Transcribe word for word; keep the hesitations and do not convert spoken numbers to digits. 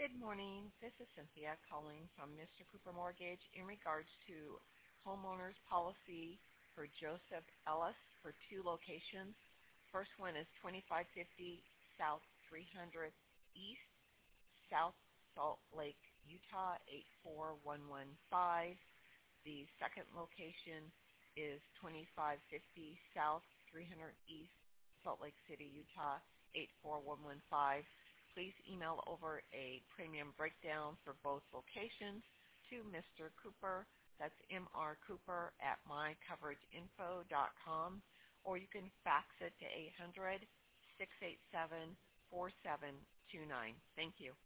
Good morning. This is Cynthia calling from Mister Cooper Mortgage in regards to homeowners policy for Joseph Ellis for two locations. First one is twenty-five fifty South three hundred East, South Salt Lake, Utah eight four one one five. The second location is twenty-five fifty South three hundred East, Salt Lake City, Utah eight four one one five. Please email over a premium breakdown for both locations to Mister Cooper. That's M R Cooper at my coverage info dot com, or you can fax it to eight hundred, six eight seven, four seven two nine. Thank you.